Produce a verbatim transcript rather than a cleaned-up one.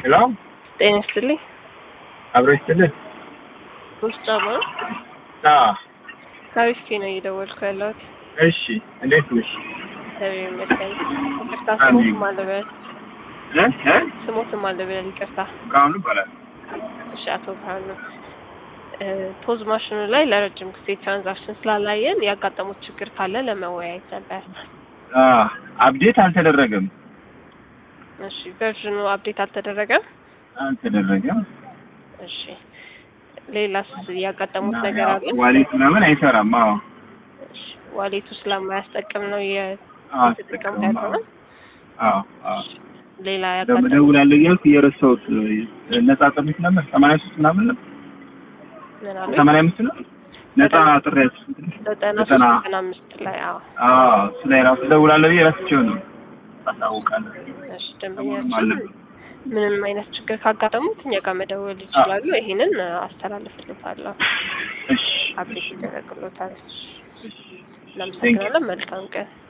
ሄሎ ጤና ይስጥልኝ። አብሮ ይስጥልኝ። ሙስጠፋ አዎ ከሪስቴ ነው እየደወልኩ ያለሁት። እሺ እንዴት ነሽ? እግዚአብሔር ይመስገን። ይቅርታ አሜን። ስሞት ማለበል እ እ ስሞት ማለበል ይቅርታ። ብርሃኑ ይባላል። እሺ አቶ ብርሃኑ እ ፖዝ ማሽኑ ላይ ለረጅም ጊዜ ትራንዛክሽን ስላላየን ያጋጠሙት ችግር ካለ ለመወያየት ነበር። አዎ አፕዴት አልተደረገም። እሺ ቨርዥኑ አፕዴት አልተደረገም? አልተደረገም። እሺ ሌላስ ያጋጠሙት ነገር አለ? ዋሌት ምናምን አይሰራም። አዎ እሺ ዋሌቱ ስለማያስጠቅም ነው አዎ የተጠቀምኩት ያለው። አዎ አዎ ሌላ ያጋጠሙት ደውላለሁ እያልኩ እየረሳሁት ነፃ ጥሪት ነበር ሰማንያ ሶስት ምናምን ነው ምን አለ? ሰማንያ አምስት ነው ነፃ ጥሪያችሁ ዘጠና ሶስት ዘጠና አምስት ላይ አዎ አዎ ስለይ ራሱ ደውላለሁ እየረሳቸው ነው አሳውቃለሁ። እሺ ደንበኛችን ምንም አይነት ችግር ካጋጠሙት እኛ ጋር መደወል ይችላሉ። ይሄንን አስተላልፍልታለሁ። እሺ አፕዴት ይደረግልዎታል። እሺ ለምሳሌ መልካም ቀን